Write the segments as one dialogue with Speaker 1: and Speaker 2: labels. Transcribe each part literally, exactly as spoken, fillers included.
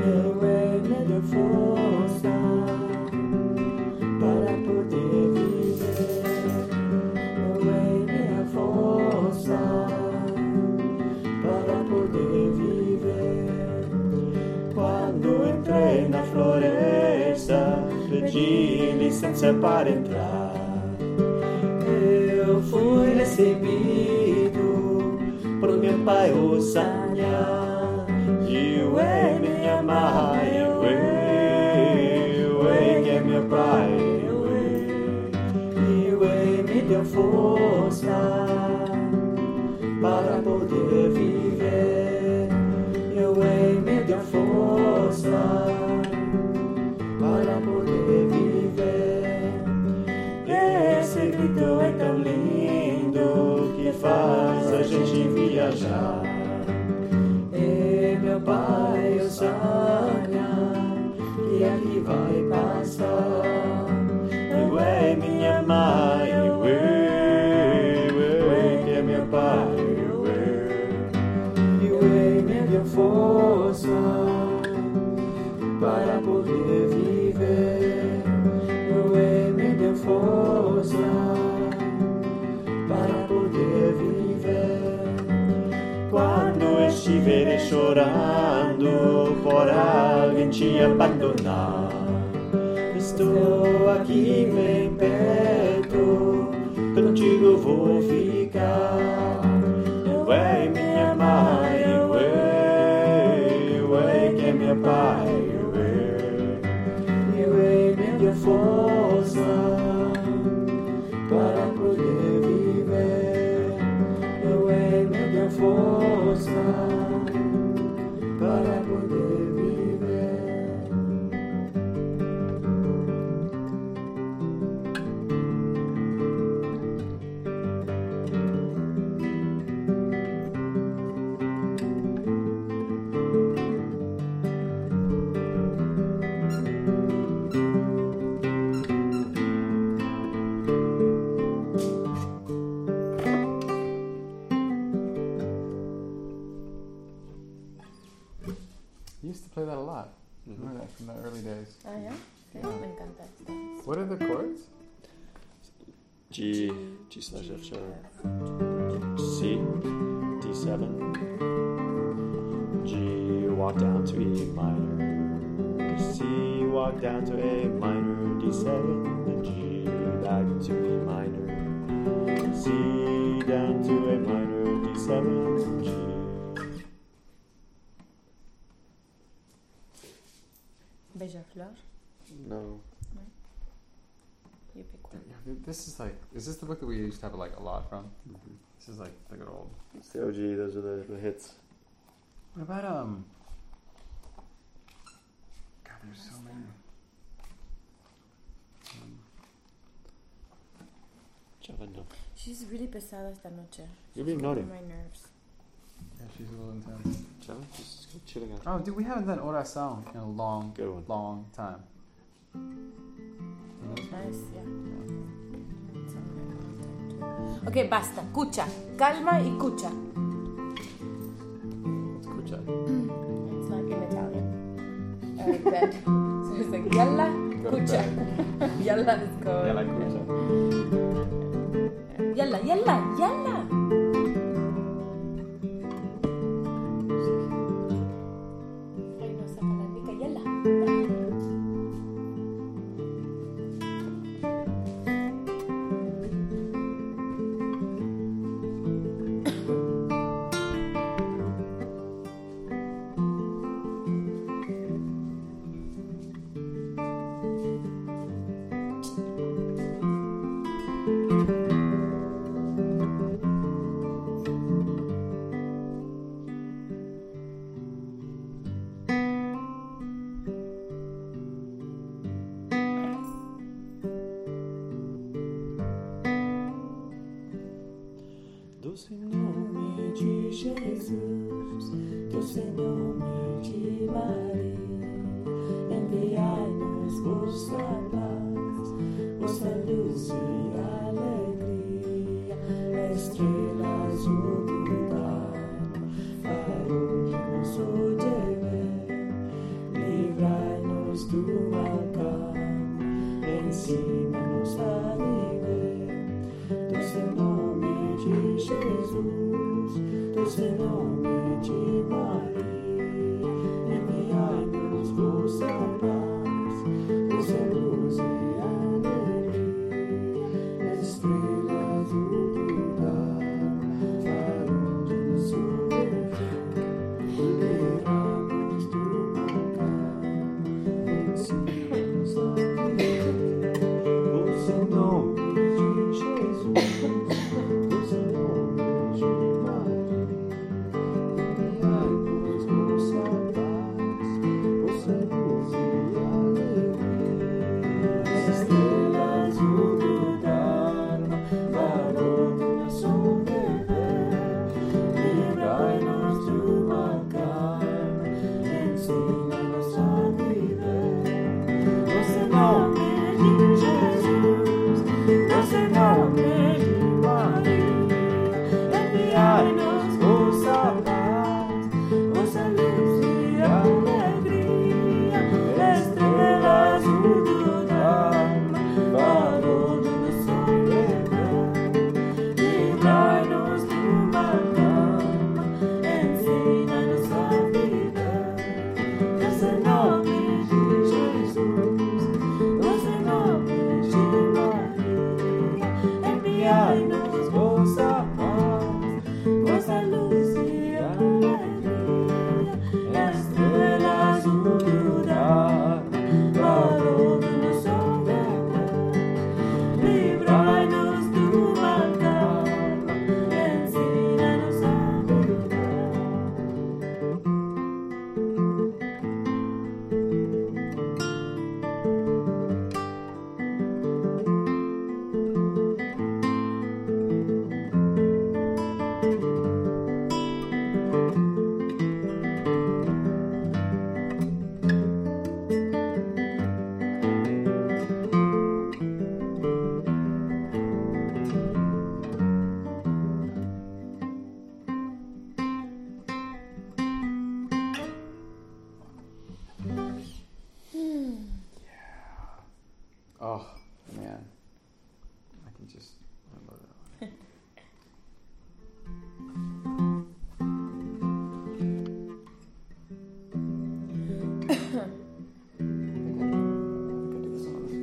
Speaker 1: Eu é me deu força para poder viver. Eu é minha força para poder viver. Quando entrei na floresta, pedi licença para entrar. Eu fui recebido por meu pai Osania. You é minha mãe, eu é, eu é que é meu pai, eu é, eu é me deu força para poder viver. Eu é me deu força para poder viver. Esse grito é tão lindo que faz a gente viajar. E meu pai Osania, que aqui vai passar. Eu é minha mãe, eu é, eu é que é meu pai, eu é, eu é me deu força para poder viver. Eu é me deu força para poder viver. Quando estiver chorando por alguém te abandonar, estou aqui bem perto, contigo vou ficar. Eu é minha mãe, eu é, eu é que é meu pai, eu é, eu é me deu força para poder viver. Eu é me deu força para poder viver.
Speaker 2: You used to play that a lot. Mm-hmm. Remember that from the early days.
Speaker 3: Ah, yeah? Sí,
Speaker 2: Yeah.
Speaker 3: me encanta esta.
Speaker 2: What are the chords?
Speaker 1: G, G slash F sharp, C, D seven, G, walk down to E minor, C, walk down to A minor, D seven, and G, back to E minor, C, down to A minor, D seven, G.
Speaker 3: Beija Flor.
Speaker 1: No.
Speaker 3: You pick one.
Speaker 2: This is like, is this the book that we used to have like a lot from?
Speaker 1: Mm-hmm.
Speaker 2: This is like the good old.
Speaker 1: It's the O G, those are the, the hits.
Speaker 2: What about, um, God, there's so many. Um,
Speaker 1: Chavando.
Speaker 3: She's really pesada esta noche.
Speaker 1: You're being naughty.
Speaker 3: My nerves.
Speaker 2: yeah, she's a little intense.
Speaker 1: Chava, just go chilling out.
Speaker 2: Oh, dude, we haven't done Oração in a long,
Speaker 1: Good one.
Speaker 2: long time.
Speaker 3: Nice, yeah. Ok, basta. Cucha. Calma y cucha.
Speaker 2: Escucha.
Speaker 3: It's like in Italian. Uh, bed. So it's like yalla,
Speaker 2: Go to
Speaker 3: cucha. Yalla is go.
Speaker 2: Yalla, cucha.
Speaker 3: Yalla, yalla, yalla. Ay, no, saca la mica, yalla.
Speaker 1: Doce nome de Jesus, doce nome de Maria, enviai-nos vossa paz, vossa luz e alegria, estrela azul do inverno, farol de nosso dever, ensina nossa vida. Você nome de Jesus, você nome de Maria, enviai-nos vossa paz, vossa luz e alegria, estrela azul do alma, farol do nosso pecado, livrai-nos do mal da alma, ensina nossa vida. Você nome de Jesus, você nome de Maria, enviai-nos vossa paz, vossa luz e alegria, estrela azul do alma, farol do nosso pecado, livrai-nos do mal da alma, ensina nossa vida.
Speaker 2: Oh, man. I can just, I love it. I think I, I think I do this one.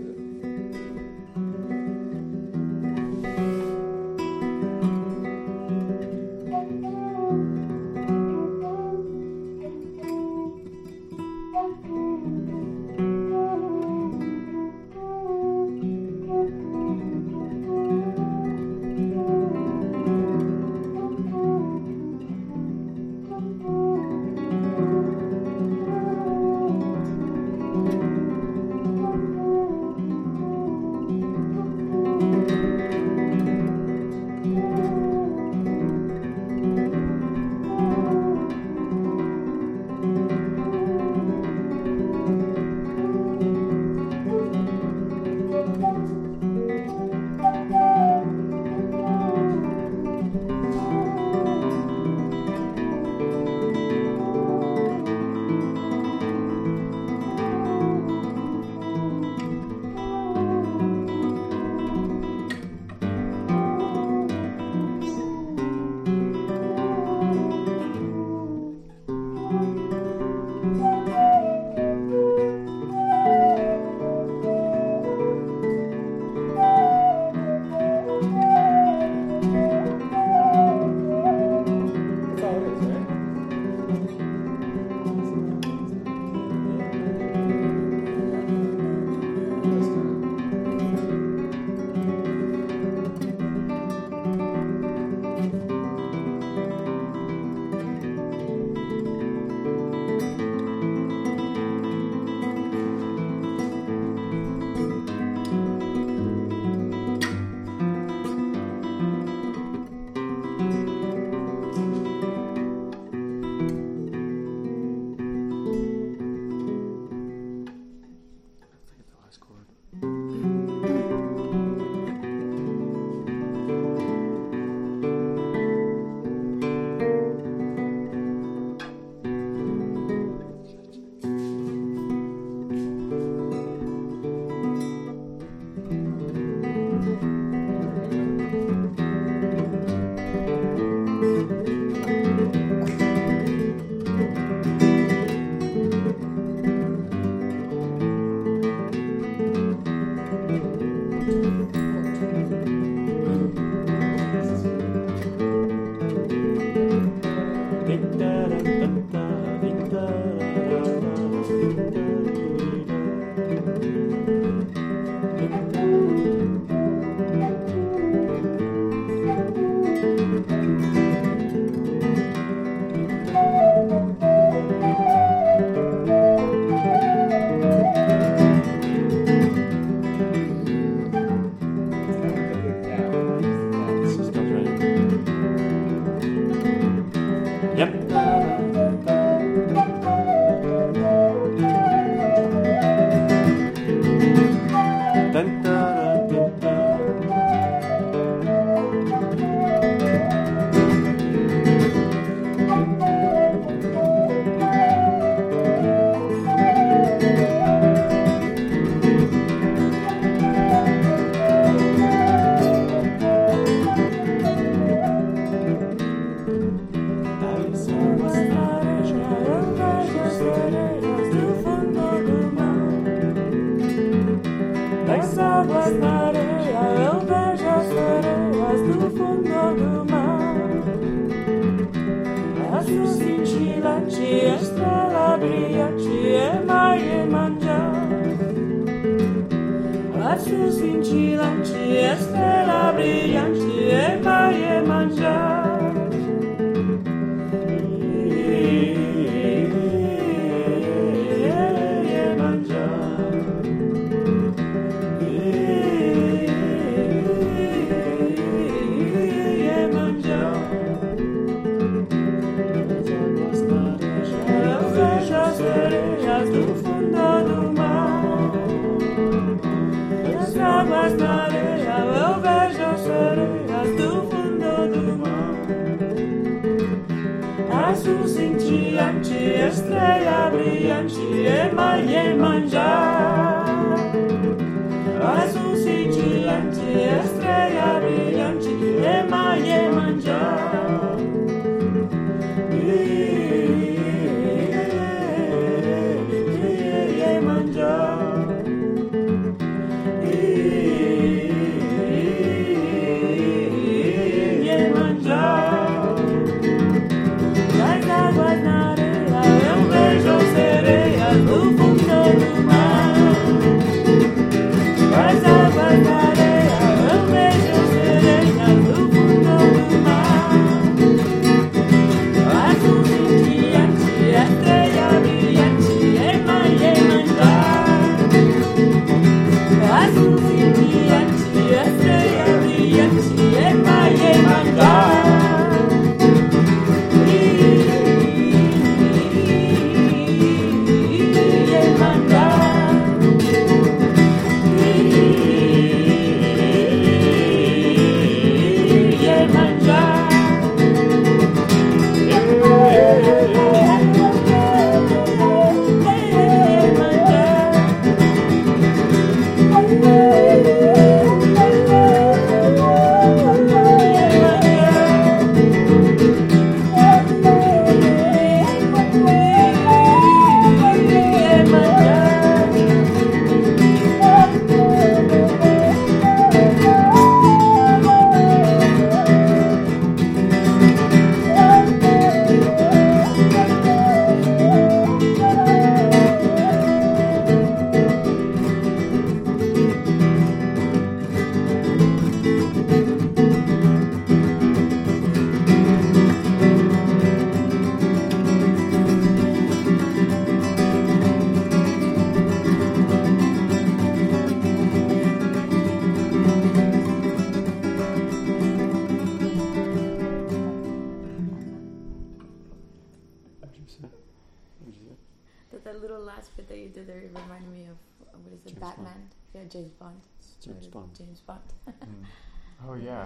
Speaker 1: estrella brilhante, ema Iemanjá. Azul cintilante, estrela brilhante, ema Iemanjá.
Speaker 3: That, that little last bit that you did there reminded me of, uh, what is it,
Speaker 1: James
Speaker 3: Batman?
Speaker 1: Bond.
Speaker 3: Yeah, James Bond.
Speaker 1: James
Speaker 3: Or
Speaker 1: Bond.
Speaker 3: James Bond.
Speaker 4: Mm. Oh yeah.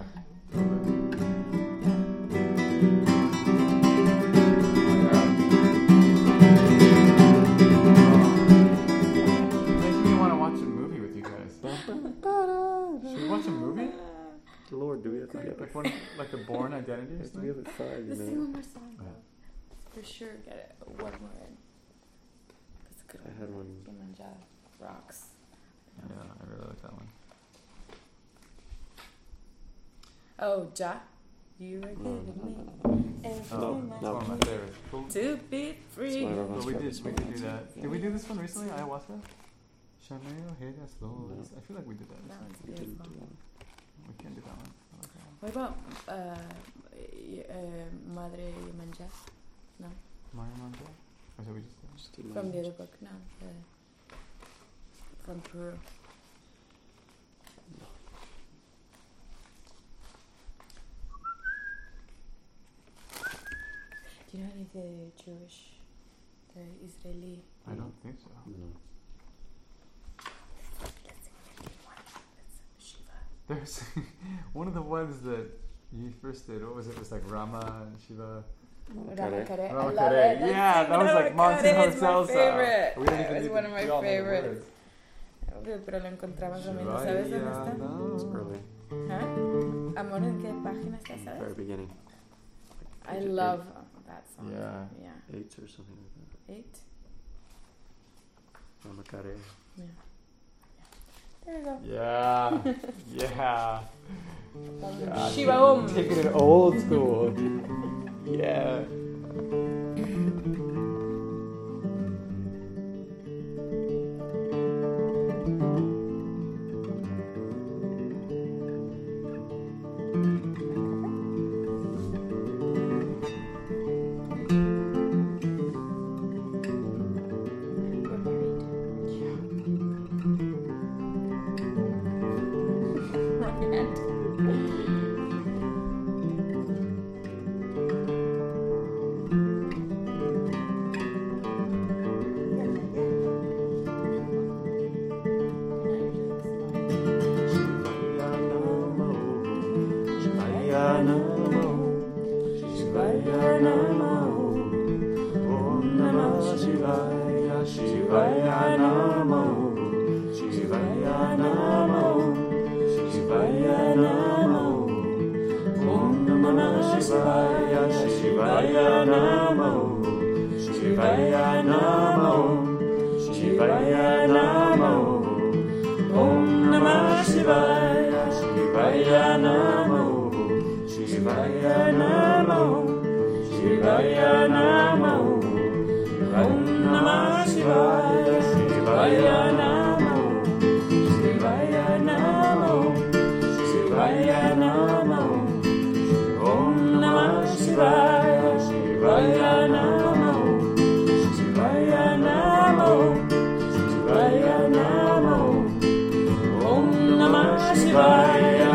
Speaker 4: Makes me want to watch a movie with you guys. Should we watch a movie?
Speaker 1: Lord, do we have to get
Speaker 4: Like one, like the Bourne Identity or
Speaker 1: We have to
Speaker 4: something?
Speaker 1: give it five, you
Speaker 3: Let's sing
Speaker 1: know.
Speaker 3: one more song, though. For sure, get it. One more in. That's a good
Speaker 1: I
Speaker 3: one.
Speaker 1: had one.
Speaker 3: Iemanjá rocks.
Speaker 4: Yeah, I really like that one.
Speaker 3: Oh, Ja, you are
Speaker 1: No,
Speaker 3: giving me everything
Speaker 4: Oh,
Speaker 3: I
Speaker 4: that's
Speaker 1: no.
Speaker 4: one of my
Speaker 3: need
Speaker 4: favorites. Cool.
Speaker 3: to be free.
Speaker 1: Smile.
Speaker 4: Well, we did, we did do that. Did we do this one recently? Ayahuasca? Chanel, Hellas, Flores. I feel like we did that.
Speaker 3: That one's
Speaker 1: We didn't
Speaker 3: beautiful.
Speaker 1: do one.
Speaker 4: We can do that one. I like that one.
Speaker 3: What about uh, y- uh, Madre Iemanjá? No,
Speaker 4: Mario Manja? Or is that we just did?
Speaker 1: Just do
Speaker 3: from
Speaker 1: mine.
Speaker 3: the other book. No, the, from Peru. Do you know any of the Jewish, the Israeli?
Speaker 4: I don't think so.
Speaker 1: No.
Speaker 3: Let's sing maybe one. That's Shiva.
Speaker 4: There's one of the ones that you first did. What was it? It was like Rama and Shiva.
Speaker 3: Rama Kare. I
Speaker 4: Rama
Speaker 3: love
Speaker 4: Kare.
Speaker 3: it. Let's
Speaker 4: Yeah,
Speaker 3: sing
Speaker 4: that was
Speaker 3: Rama
Speaker 4: like Mountain
Speaker 3: Kare. It's my
Speaker 4: Hotel style.
Speaker 3: favorite.
Speaker 4: We didn't
Speaker 3: It
Speaker 4: even
Speaker 3: was
Speaker 4: need
Speaker 3: one
Speaker 4: to
Speaker 3: of my
Speaker 4: do all the
Speaker 3: favorites.
Speaker 4: words.
Speaker 3: Okay, pero lo encontramos también. ¿No
Speaker 4: Shivaya
Speaker 3: sabes dónde está?
Speaker 1: It's
Speaker 4: Nam.
Speaker 1: early.
Speaker 3: ¿Ah? Amor, ¿en qué página está,
Speaker 1: Very
Speaker 3: sabes?
Speaker 1: beginning.
Speaker 3: I
Speaker 1: Page
Speaker 3: love that song.
Speaker 4: Yeah.
Speaker 3: Yeah.
Speaker 1: Eight or something like
Speaker 3: Eight?
Speaker 1: that. Ramakare.
Speaker 3: Yeah. There you go.
Speaker 4: Yeah. Yeah. Yeah.
Speaker 3: Shiva Om.
Speaker 4: Taking it old school. Yeah.
Speaker 3: We're married. Wrong hand.
Speaker 1: Shivaya Namo, Shivaya Namo, Shivaya Namo, Om Namah Shivaya, Shivaya Namo, Shivaya Namo, Shivaya Namo, Om Namah Shivaya, Shivaya Namo, Shivaya Namo, Shivaya Namo, Om Namah Shivaya, Shivaya Namo, Shivaya Namo, Shivaya Namo, Om Namah Shivaya, Shivaya Namo, Shivaya Namo, Shivaya Namo, Om Namah Shivaya.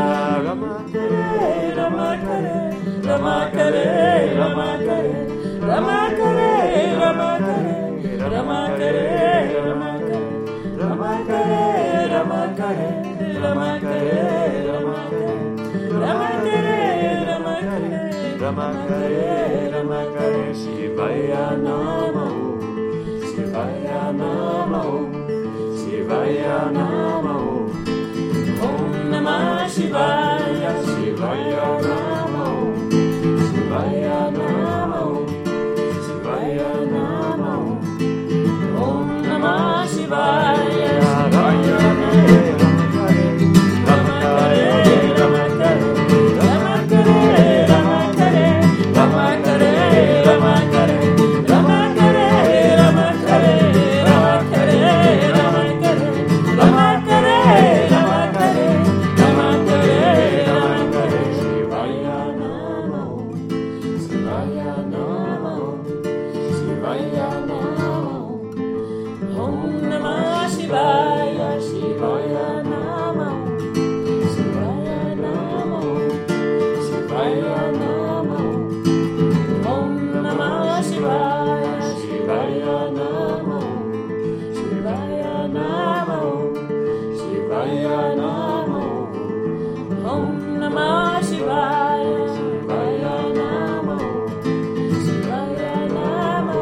Speaker 1: Rama Kare, Rama Kare, Rama Kare, Rama Kare, Rama Kare, Rama Kare, Rama Kare, Rama Kare, Rama Kare, Rama Kare, Rama Kare, Rama Kare, Rama Kare, Rama Kare, Rama Kare, Shivaya Namo, Shivaya Namo, Shivaya Namo, Om Namah Shivaya, Shivaya Namo, Shivaya Namo, Shivaya Namo, Om Namah Shivaya, Shivaya Rama Kare, Rama Kare, Rama Kare, Rama Kare, Rama Kare, Rama Kare, Rama Kare, Rama Kare, Rama Kare, Rama Kare, Rama Kare, Rama Kare, Rama Kare, Rama Kare, Shivaya Namo, Shivaya Namo, Shivaya Namo, Om Namah Shivaya, Shivaya Namo, Shivaya Namo, Shivaya Namo, Om Namah Shivaya, Shivaya Namo, Shivaya Namo, Shivaya Namo, Om Namah Shivaya, Shivaya Namo, Shivaya Namo,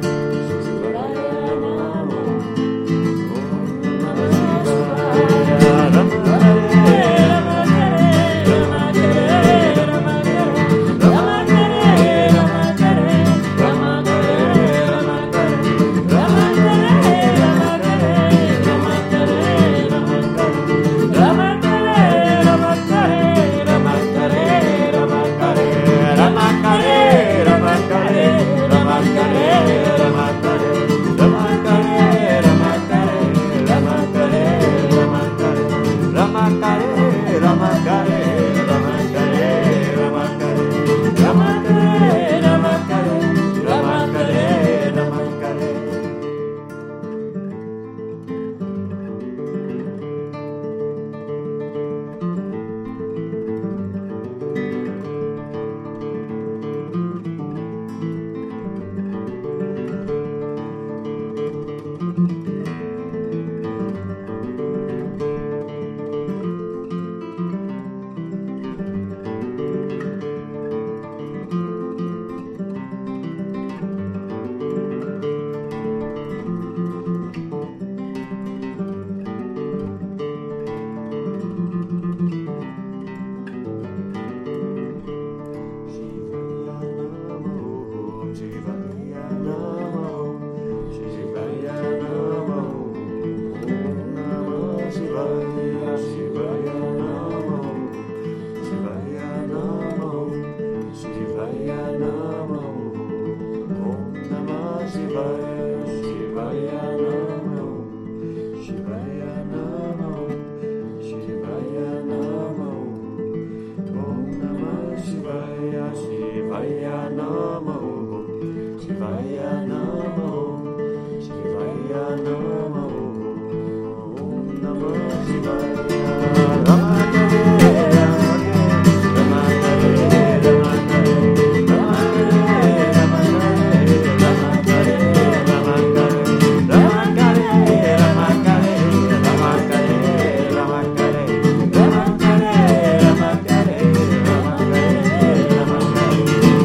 Speaker 1: Shivaya Namo,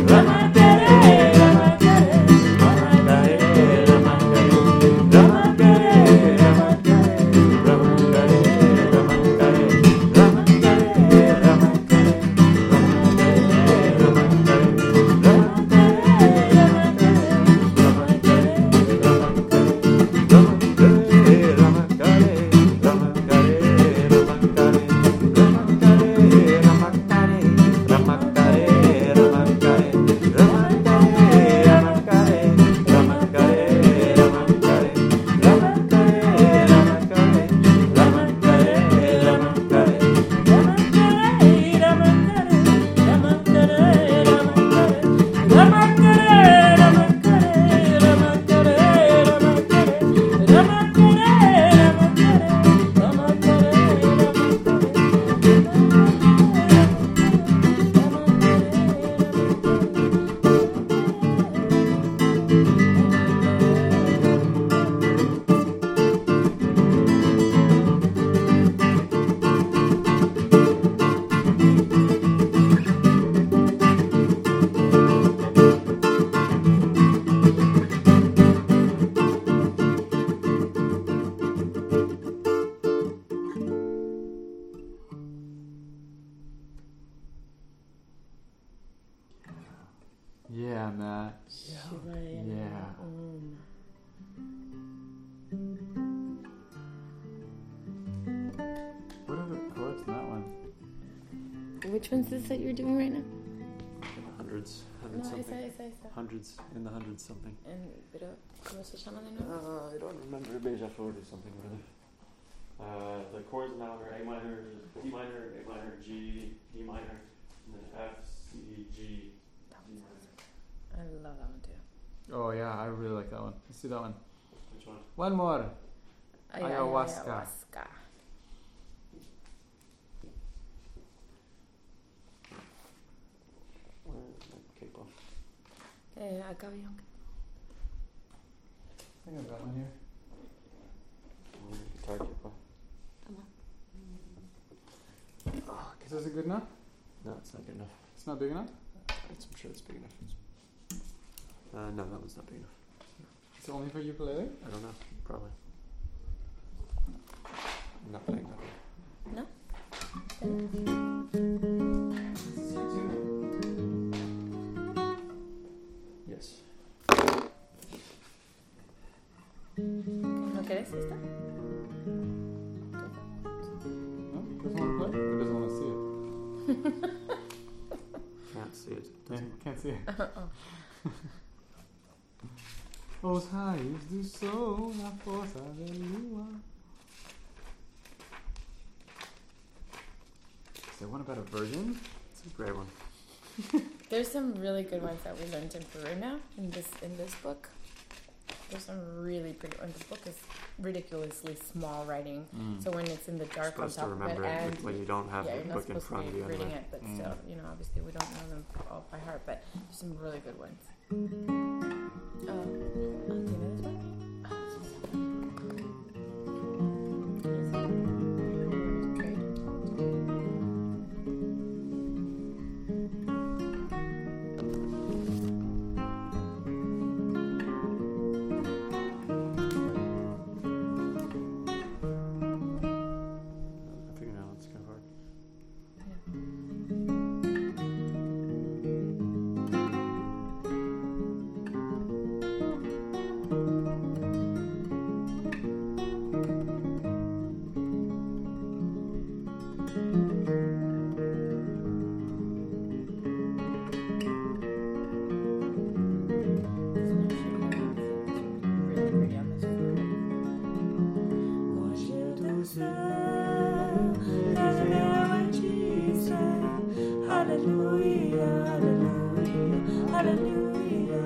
Speaker 1: Rama
Speaker 4: What are the chords in that one?
Speaker 3: Which one's this that you're doing right now?
Speaker 1: In the hundreds.
Speaker 3: No,
Speaker 1: Hundreds
Speaker 3: esa,
Speaker 1: something.
Speaker 3: esa, esa.
Speaker 1: Hundreds. In the hundreds something.
Speaker 3: En, pero, ¿cómo se llama de nuevo?
Speaker 1: Uh, I don't remember. Beja Ford or something or other. Uh, the chords now are A minor, D minor, A minor, G, D minor, and then F, C, G, D minor.
Speaker 3: I love that one too.
Speaker 4: Oh yeah, I really like that one. Let's do that one.
Speaker 1: Which one?
Speaker 4: One more.
Speaker 3: Ay,
Speaker 4: Ayahuasca.
Speaker 3: ay, ayahuasca.
Speaker 1: Where's my cape off?
Speaker 3: Eh, acá había un...
Speaker 4: I think I've got one here.
Speaker 1: Where's the guitar cape off? Oh,
Speaker 4: Is this good enough?
Speaker 1: no, it's not good enough.
Speaker 4: It's not big enough?
Speaker 1: It's, I'm sure it's big enough. Uh, no, that one's not big enough.
Speaker 4: It's only for ukulele?
Speaker 1: I don't know. Probably. I'm not playing that one.
Speaker 3: No?
Speaker 4: This is you too?
Speaker 1: Yes.
Speaker 3: ¿No querés esta?
Speaker 4: No? Doesn't want to play? Or doesn't want to see it?
Speaker 1: Can't see it.
Speaker 4: Yeah,
Speaker 1: Doesn't
Speaker 4: can't see it.
Speaker 3: Oh.
Speaker 4: Os raios do sol na força da lua. Is there one about a virgin?
Speaker 1: It's a great one.
Speaker 3: There's some really good ones that we learned in Peru now in this in this book. There's some really pretty ones. The book is ridiculously small writing,
Speaker 4: Mm.
Speaker 3: so when it's in the
Speaker 1: You're
Speaker 3: dark on
Speaker 1: supposed to
Speaker 3: top of it,
Speaker 1: remember
Speaker 3: and
Speaker 1: it when you don't have
Speaker 3: yeah,
Speaker 1: the
Speaker 3: you're not
Speaker 1: book in
Speaker 3: supposed
Speaker 1: front
Speaker 3: to
Speaker 1: of
Speaker 3: be
Speaker 1: you
Speaker 3: reading
Speaker 1: anyway.
Speaker 3: it, but
Speaker 4: Mm.
Speaker 3: still, you know, obviously we don't know them all by heart, but there's some really good ones. Oh, oh, do you know this one? Oh, this is so fun.
Speaker 1: I figured out it's kind of hard.
Speaker 3: Really pretty on this one.
Speaker 5: Hoje do céu, aleluia, diz, aleluia, aleluia, aleluia,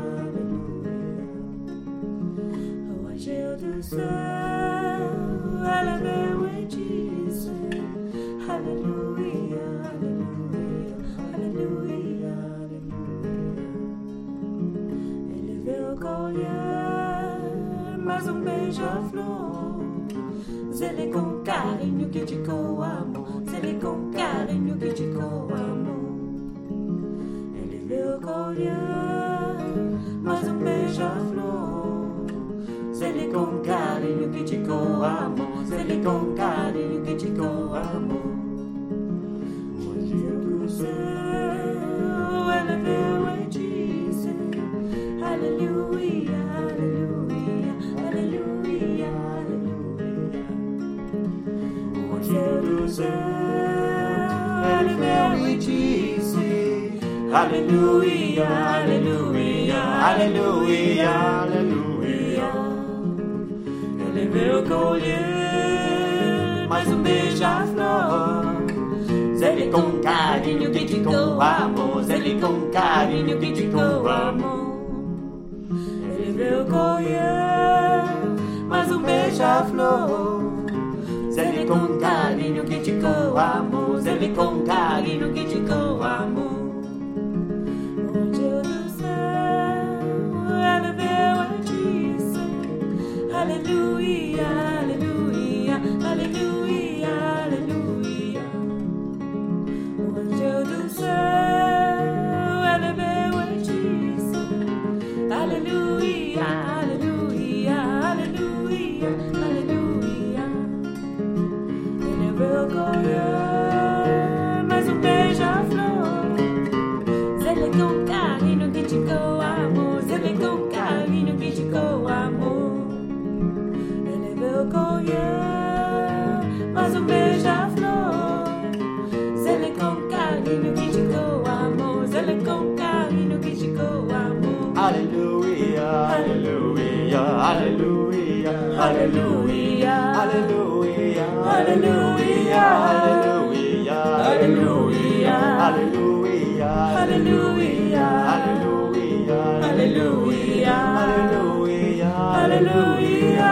Speaker 5: aleluia. Hoje do céu, aleluia, diz, aleluia, aleluia, aleluia, aleluia. Ele veio colher mais um beija-flor. Zele com carinho que te com amor, zele com carinho que te com amor. Ele veio colher mais um beija-flor. Zele com carinho que te com amor, zele com carinho que te com amor. Hoje do céu ele veio e disse aleluia, aleluia, aleluia, aleluia. Hoje do céu ele veio e disse aleluia, aleluia, aleluia, aleluia. Ele veio colher mais um beija-flor. Zele com carinho que te com amor, zele com carinho que te com amor. Ele veio colher mais um beija-flor. Zele com carinho que te com amor, zele com carinho que te com amor. Onde do céu ele veio e disse aleluia, aleluia, aleluia, aleluia. Onde do céu ele veio e disse aleluia, aleluia, aleluia, aleluia. Ele veio colher mais um beija-flor. Zele com carinho que te com amor, zele com carinho que te com amor. colher mais um beija-flor. Zele com carinho que te com amor. Zele com carinho que te com amor.
Speaker 1: Hallelujah, hallelujah, hallelujah, hallelujah, hallelujah, hallelujah, hallelujah, hallelujah, hallelujah, hallelujah, hallelujah, hallelujah, hallelujah,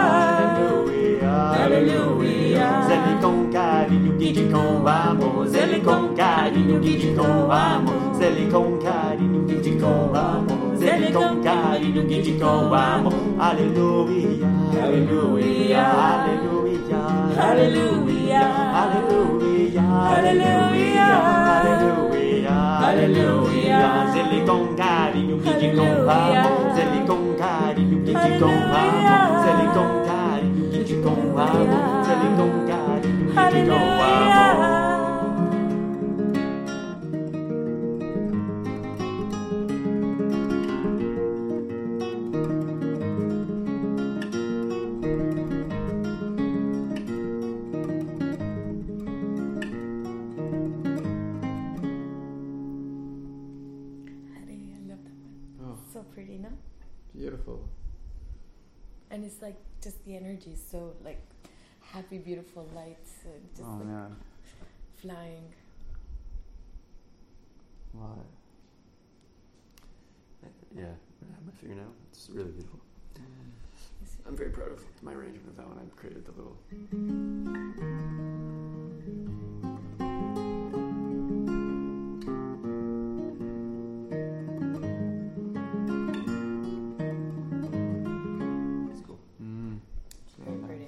Speaker 1: hallelujah. Zele com carinho, guide com amor. Zele com carinho, guide com amor. Zele com carinho, guide com amor. Zele com carinho, guide com amor. Aleluia, aleluia, aleluia, aleluia, aleluia, aleluia, aleluia, aleluia. Zele com carinho, guide com amor. Zele com carinho, guide com amor. Zele com carinho, guide com amor. Zele com carinho, guide com amor.
Speaker 3: So pretty, no?
Speaker 4: Beautiful.
Speaker 3: And it's like just the energy is so like happy, beautiful lights, and just
Speaker 4: Oh
Speaker 3: like
Speaker 4: man.
Speaker 3: flying.
Speaker 4: Wow.
Speaker 1: Yeah, I have my finger now. It's really beautiful. I'm very proud of my arrangement of that one. I created the little. It's cool.
Speaker 4: Mm.
Speaker 3: Very pretty.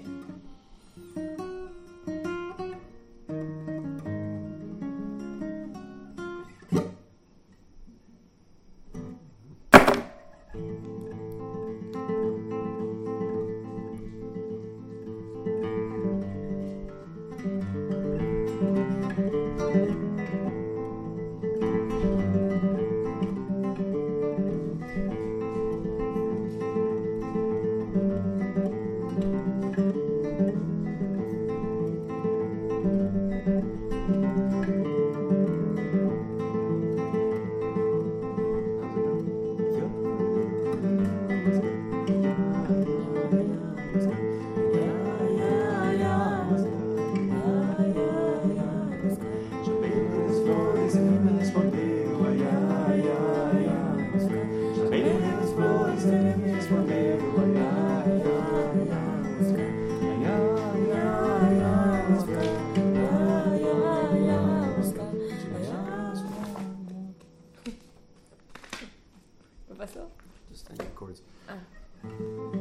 Speaker 3: What pasó?
Speaker 1: Just any chords.
Speaker 3: Ah.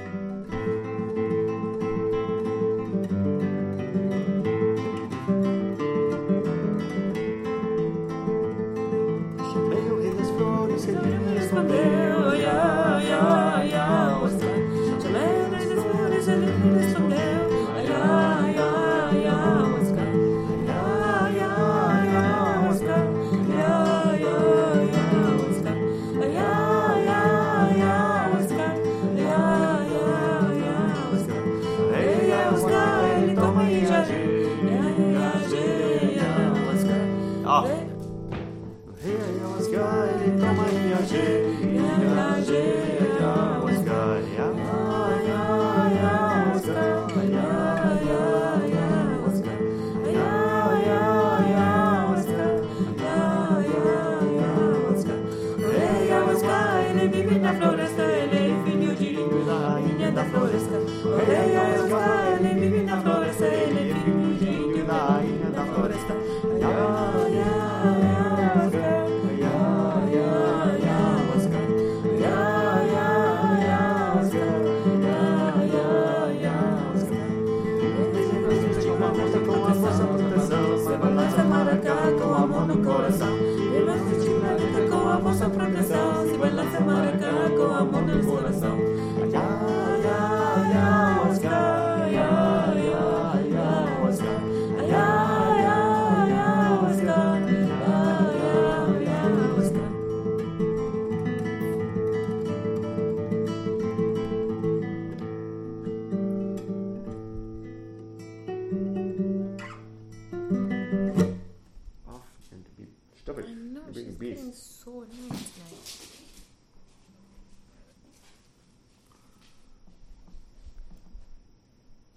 Speaker 1: Chamei o rei das flores, ele me
Speaker 5: Respondeu, ya, ya, ya, Oscar. Chamei o rei das flores, ele me respondeu. Ya, ya, ya, Oscar. Ya, ya, ya, Oscar. Ya, ya, ya, Oscar. Ya, ya, ya, Oscar. Ya, ya, ya, Oscar. Ei, é Oscar, ele toma e já age. Ya, ya, age, ya, Oscar.
Speaker 1: Ah.
Speaker 5: Ei,
Speaker 1: Hey, Oscar, ele toma e age.
Speaker 5: ya, age, ya,
Speaker 1: Oscar, ya.
Speaker 5: ya, ya, Oscar. Ya, ya, ya, Oscar. Ya, ya, ya, Oscar. Ya, ya, ya, Oscar. Ei, é Oscar, ele vive na floresta, ele é filho de rainha da floresta. Ei, é Oscar, ele vive na floresta, ele é filho de rainha da floresta. Ya, ya, ya, Oscar. Ya, ya, ya, Oscar. Ya, ya, ya, Oscar. Ya, ya, ya, Oscar.
Speaker 1: Existe uma moça com a força proteção.
Speaker 5: Você balança maracá com amor no coração. E vai sentir na luta com a força proteção. Se balança maracá com amor no coração. Ya, ya, ya, Oscar. Ya, ya, ya, Oscar. Ya, ya, ya, Oscar. Ya, ya, ya, Oscar.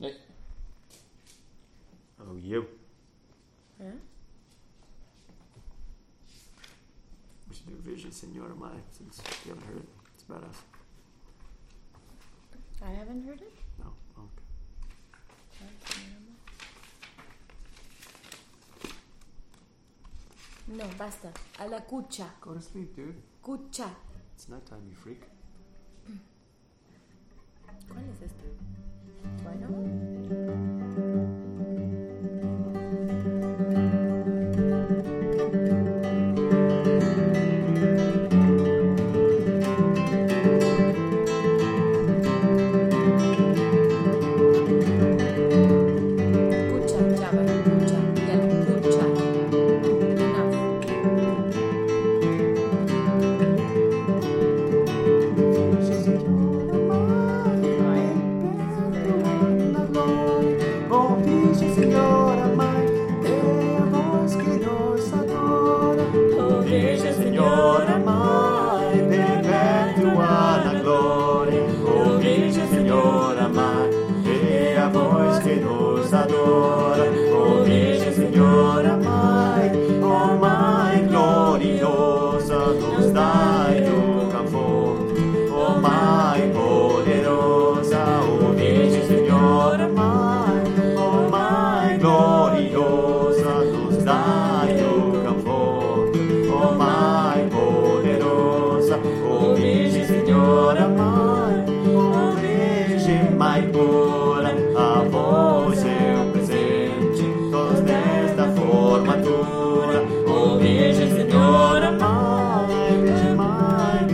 Speaker 4: Hey.
Speaker 1: Oh, you.
Speaker 3: Yeah?
Speaker 1: We should do Virgem Senhora Mai, since you haven't heard it. It's badass.
Speaker 3: I haven't heard it.
Speaker 1: No? Okay.
Speaker 3: No, basta. A la cucha.
Speaker 4: Go to sleep, dude.
Speaker 3: Cucha.
Speaker 1: It's nighttime, you freak.
Speaker 3: ¿Cuál es esta? Bueno. Cucha, chava, cucha, ya la cucha. Enough.
Speaker 1: Oh, Virgem Senhora Mãe, é a voz que nos adora. Oh, Virgem Senhora Mãe, perpétua na glória. Oh, Virgem Senhora Mãe, é a voz que nos adora. Oh, Virgem Senhora Mãe, oh Mãe gloriosa, nos dai o conforto. Oh, Mãe poderosa, oh Virgem Senhora Mãe, oh Mãe gloriosa, nos dai o conforto. Oh, Mãe poderosa, oh Virgem Senhora Mãe, oh Virgem Mãe pura, a vós eu presente, todos nesta formatura. Oh Virgem Senhora Mãe, Virgem Mãe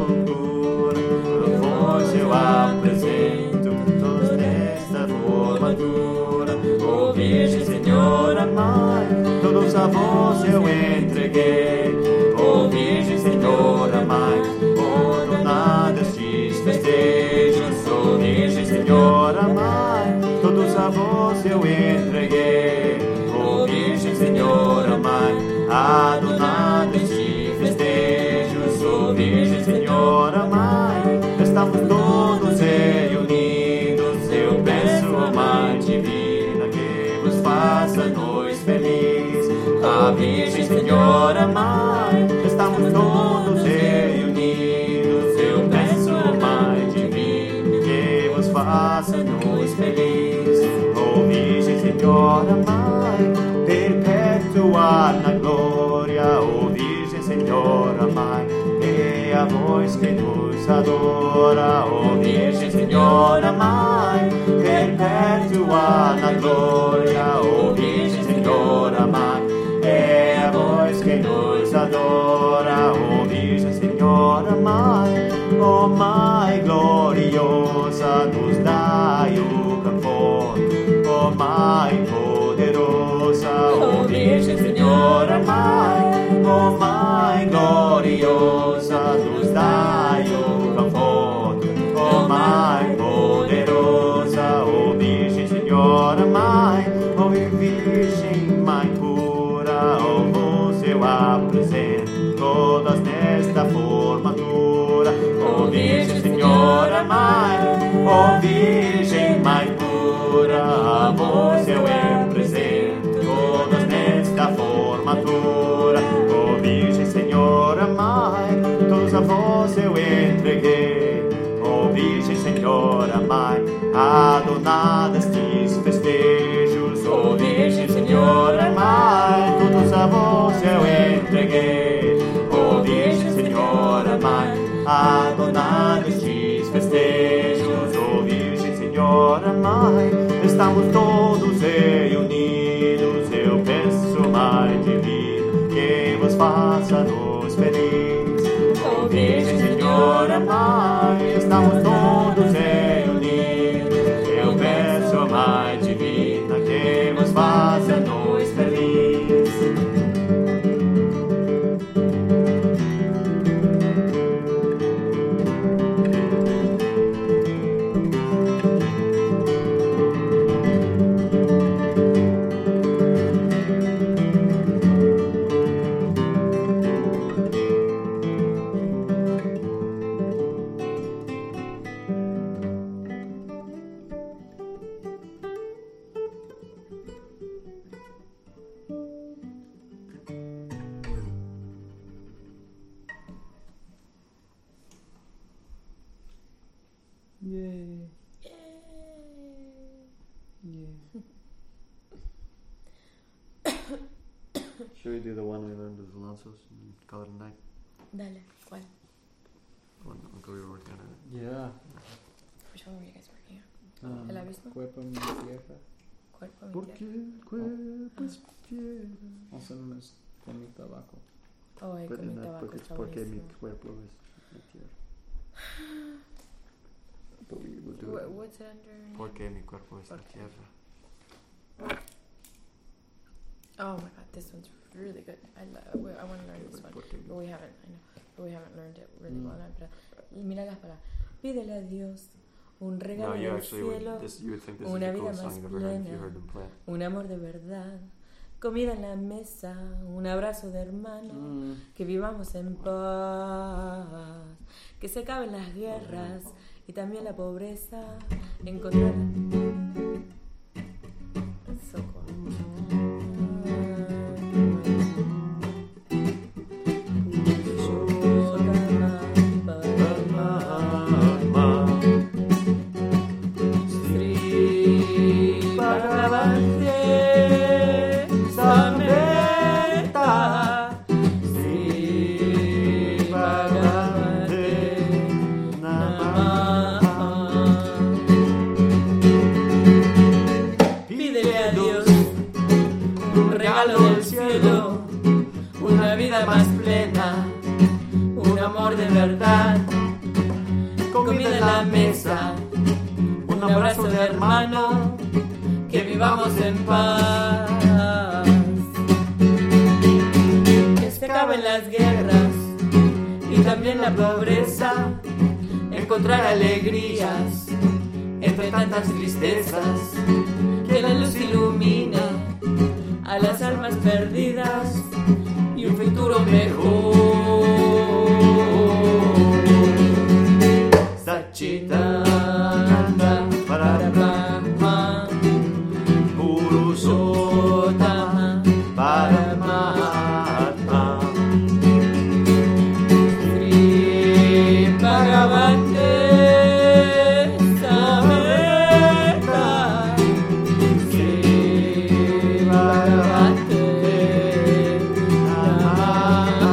Speaker 1: pura, a vós eu apresento, todos nesta formatura. Oh Virgem Senhora Mãe, todos a vós eu entreguei. Oh Virgem Senhora Mãe, oh dona destes festejos. Oh Virgem Senhora Mãe, todos a vós eu entreguei. Oh Virgem Senhora Mãe, a dona destes festejos. Oh Virgem Senhora Mãe, estamos todos reunidos. Eu peço, ó Mãe Divina, que vos faça nós felizes. A Virgem Senhora Mãe, estamos todos reunidos. Eu peço, ó Mãe Divina, que vos faça nós felizes. Oh Virgem Senhora Mãe, perpétua na glória. Oh Virgem Senhora Mãe, é a voz que nos adora. Oh Virgem Senhora Mãe, perpétua na glória. Oh Virgem Senhora Mãe, é a voz que nos adora. Oh Virgem Senhora Mãe, oh Mãe gloriosa, nos dai o conforto. Oh Mãe poderosa, oh Virgem Senhora Mãe, oh Mãe gloriosa, nos dai o conforto. Oh Mãe poderosa, oh Virgem Senhora Mãe, oh Virgem Mãe pura, oh vos eu apresento, todas nesta formatura. Oh Virgem Senhora Mãe, oh Virgem Mãe pura, a vós eu apresento, todas nesta formatura. Oh Virgem Senhora Mãe, todos a vós eu entreguei. Oh Virgem Senhora Mãe, a dona destes festejos. Oh Virgem Senhora Mãe, todos a vós eu entreguei. Oh Virgem Senhora Mãe, a dona destes festejos. Oh Virgem Senhora Mãe, estamos todos reunidos. Eu peço, Mãe Divina, que vos faça-nos felizes. Oh Virgem Senhora Mãe, estamos todos reunidos. Eu peço, Mãe Divina, que vos faça-nos felizes. Should we do the one we learned with Alonso's and call it a night?
Speaker 3: Dale, ¿cuál?
Speaker 1: One uncle we were working on it.
Speaker 4: Yeah.
Speaker 3: Which one were you guys working on?
Speaker 4: Um,
Speaker 3: ¿El abismo?
Speaker 4: Cuerpo mi tierra.
Speaker 3: Cuerpo mi
Speaker 1: Porque
Speaker 3: tierra.
Speaker 1: el cuerpo es piedra.
Speaker 4: Also known as con mi tabaco.
Speaker 3: Oh, ay,
Speaker 1: But
Speaker 3: con mi
Speaker 1: in that
Speaker 3: tabaco
Speaker 1: book it's
Speaker 3: está
Speaker 1: porque mi
Speaker 3: buenísimo.
Speaker 1: cuerpo es mi tierra. But we will do
Speaker 3: Wha-
Speaker 1: it.
Speaker 3: What's it under?
Speaker 1: Porque mi cuerpo es la
Speaker 3: Porque.
Speaker 1: tierra.
Speaker 3: Oh my god, this one's really good. I, lo- I want to learn this one.
Speaker 1: Porque
Speaker 3: But we haven't, I know, but we haven't learned it really
Speaker 4: Mm.
Speaker 3: well. now, Pero mira las palabras. Pídele a Dios un regalo
Speaker 1: No, you
Speaker 3: del
Speaker 1: actually
Speaker 3: cielo,
Speaker 1: would. This, you would think this is
Speaker 3: una
Speaker 1: the
Speaker 3: vida
Speaker 1: coolest
Speaker 3: más
Speaker 1: song you've ever heard if you
Speaker 3: plena.
Speaker 1: heard them play it.
Speaker 3: un amor de verdad, comida en la mesa, un abrazo de hermano,
Speaker 4: Mm.
Speaker 3: que vivamos en paz, que se acaben las guerras y también la pobreza, encontrar... So cool. Sri Bhagavate Sameta Sri Bhagavate Namaha. Pídele a Dios un regalo del cielo, una vida más plena, un amor de verdad, comida en la mesa, un abrazo de hermano, que vivamos en paz. Que se acaben las guerras y también la pobreza, encontrar alegrías entre tantas tristezas, que la luz ilumine a las almas perdidas y un futuro mejor. Satchitananda Parabrahma Purushotama Paramatma Sri Bhagavate Sameta Sri Bhagavate Namaha.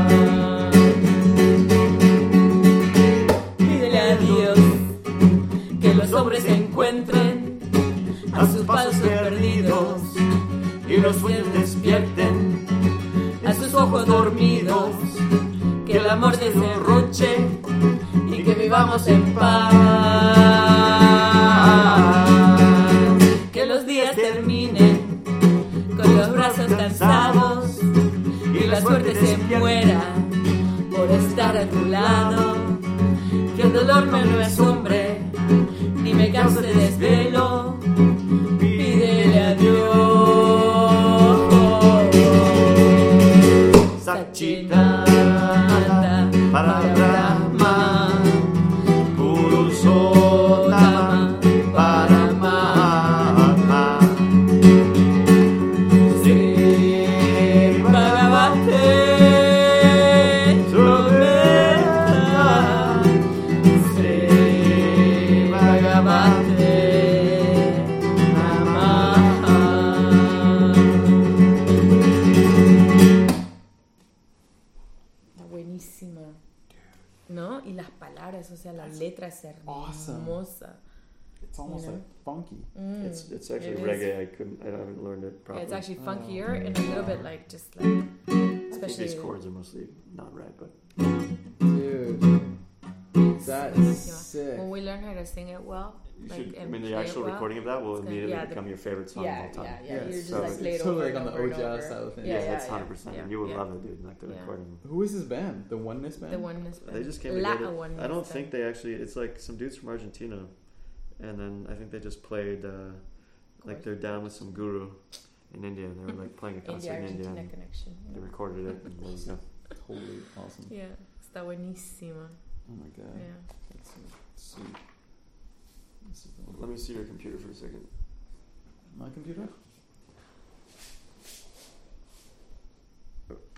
Speaker 3: Pídele a Dios que los hombres encuentren a sus pasos perdidos y los sueños despierten a sus ojos dormidos, que el amor se derroche y que vivamos en paz, que los días terminen con los brazos cansados y la suerte se muera por estar a tu lado, que el dolor no me asombre ni me cause desvelo. Pídele a Dios. Satchitananda Parabrahma Purushotama Paramatma Sri Bhagavate Sameta Sri Bhagavate Namaha. Buenísima, ¿no? Y las palabras, o sea, la letra es
Speaker 4: awesome.
Speaker 3: hermosa.
Speaker 4: It's almost
Speaker 3: You know?
Speaker 4: like funky.
Speaker 3: Mm.
Speaker 1: It's it's actually
Speaker 3: It is.
Speaker 1: reggae. I couldn't. I haven't learned it
Speaker 3: Yeah,
Speaker 1: properly.
Speaker 3: it's actually
Speaker 4: Oh.
Speaker 3: funkier and a little bit like just like,
Speaker 1: I think
Speaker 3: especially
Speaker 1: these chords are mostly not right, but
Speaker 4: Dude, that is
Speaker 3: buenísima.
Speaker 4: sick.
Speaker 3: When we learn how to sing it well,
Speaker 1: you
Speaker 3: like
Speaker 1: should. I
Speaker 3: and
Speaker 1: mean, the
Speaker 3: play it
Speaker 1: actual
Speaker 3: well,
Speaker 1: recording of that will
Speaker 3: it's gonna-
Speaker 1: immediately
Speaker 3: yeah, the-
Speaker 1: become your favorite song
Speaker 3: yeah,
Speaker 1: of all time.
Speaker 3: yeah, yeah.
Speaker 4: Yes.
Speaker 3: You just
Speaker 1: So
Speaker 3: like
Speaker 1: it's
Speaker 3: play it
Speaker 4: totally
Speaker 3: over
Speaker 4: like
Speaker 3: and
Speaker 4: on the
Speaker 3: over and
Speaker 4: Ojaa
Speaker 3: over.
Speaker 4: style thing.
Speaker 3: Yeah,
Speaker 1: Yeah,
Speaker 3: yeah,
Speaker 1: that's
Speaker 3: yeah,
Speaker 1: hundred percent.
Speaker 3: yeah,
Speaker 1: And you will
Speaker 3: yeah.
Speaker 1: love it, dude. Like the
Speaker 3: Yeah.
Speaker 1: recording.
Speaker 4: Who is this band? The Oneness Band?
Speaker 3: The oneness band.
Speaker 1: They just came
Speaker 3: La
Speaker 1: together.
Speaker 3: oneness
Speaker 1: I don't
Speaker 3: band.
Speaker 1: think they actually. It's like some dudes from Argentina, and then I think they just played. Uh, like they're down with some guru in India, and they were like playing a concert
Speaker 3: India
Speaker 1: in India.
Speaker 3: Argentina
Speaker 1: And
Speaker 3: connection.
Speaker 1: they recorded it. And there you go.
Speaker 4: Totally awesome.
Speaker 3: Yeah, está buenísima.
Speaker 4: Oh my god.
Speaker 3: Yeah.
Speaker 4: That's so sweet. This is the
Speaker 1: Let me see your computer for a second.
Speaker 4: my computer?